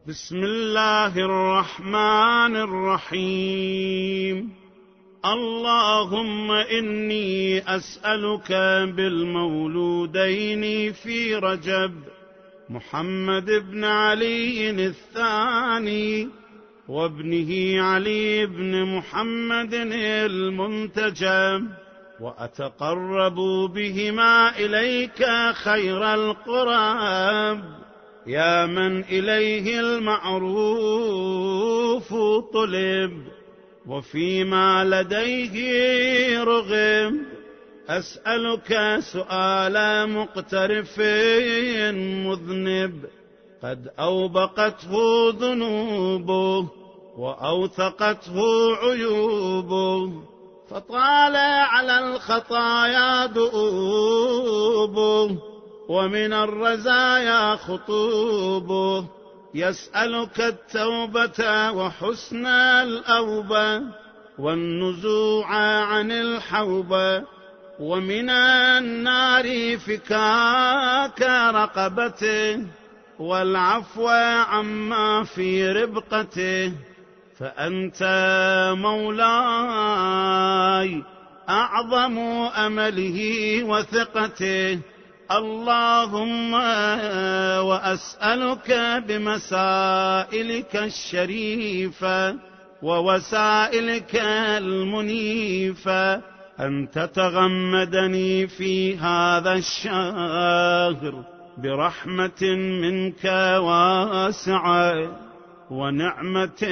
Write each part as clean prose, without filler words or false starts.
بسم الله الرحمن الرحيم. اللهم إني أسألك بالمولودين في رجب محمد بن علي الثاني وابنه علي بن محمد المنتجب، وأتقرب بهما إليك خير القرب، يا من إليه المعروف طلب وفيما لديه رغب. أسألك سؤال مقترف مذنب قد أوبقته ذنوبه وأوثقته عيوبه، فطال على الخطايا دؤوبه ومن الرزايا خطوبه. يسألك التوبة وحسن الأوبة والنزوع عن الحوبة، ومن النار فكاك رقبته والعفو عما في ربقته. فأنت مولاي أعظم أمله وثقته. اللهم وأسألك بمسائلك الشريفة ووسائلك المنيفة أن تتغمدني في هذا الشهر برحمة منك واسعة ونعمة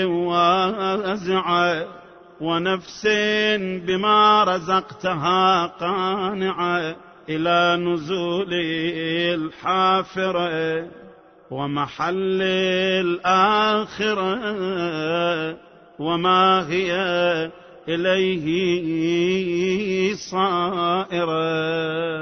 واسعة ونفس بما رزقتها قانعة إلى نزول الحافرة ومحل الآخرة وما هي إليه صائرة.